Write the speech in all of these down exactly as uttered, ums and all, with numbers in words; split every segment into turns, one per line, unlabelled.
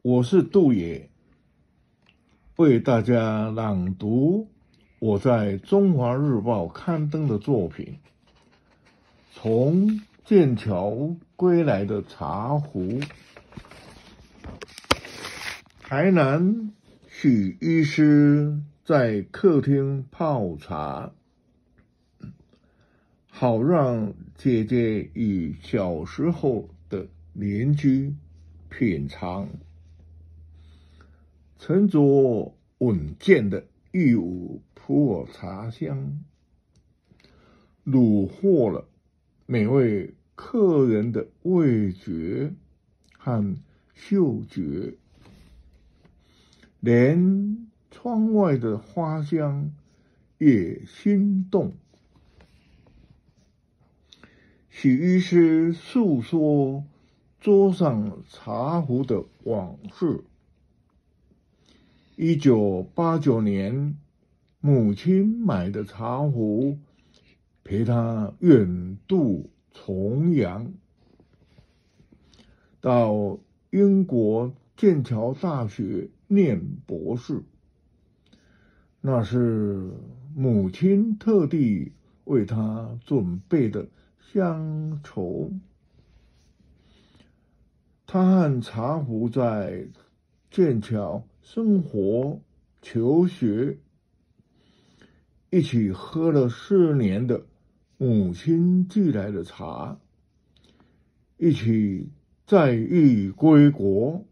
我是杜野，为大家朗读我在《中华日报》刊登的作品《从剑桥归来的茶壶》。台南许医师在客厅泡茶，好让姐姐与小时候的邻居品尝。沉着稳健的义乌普洱茶香，虏获了每位客人的味觉和嗅觉，连窗外的花香也心动。许医师诉说桌上茶壶的往事。一九八九年，母亲买的茶壶陪他远渡重洋，到英国剑桥大学念博士。那是母亲特地为他准备的乡愁。他和茶壶在剑桥生活、求学，一起喝了四年的母亲寄来的茶，一起载誉归国。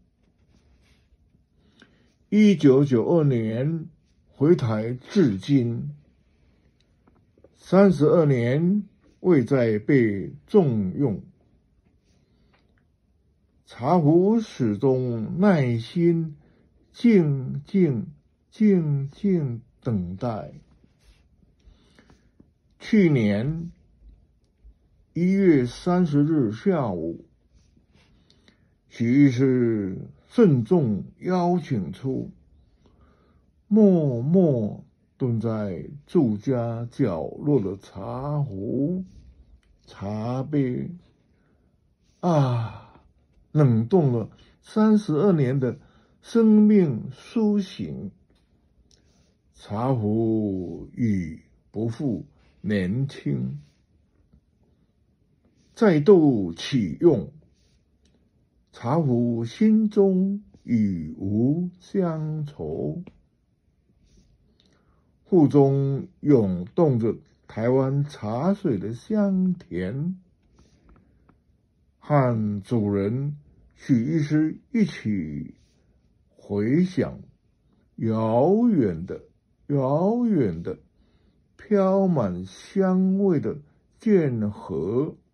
一九九二年回台至今，三十二年未再被重用。茶壶始终耐心、静静、静静等待。去年一月三十日下午，许医师慎重邀请出默默蹲在住家角落的茶壶、茶杯，啊！冷冻了三十二年的生命苏醒，茶壶已不复年轻，再度启用，茶壶心中已无乡愁，壶中涌动着台湾茶水的香甜，和主人许医师一起回想遥远的、遥远的、飘满香味的剑河。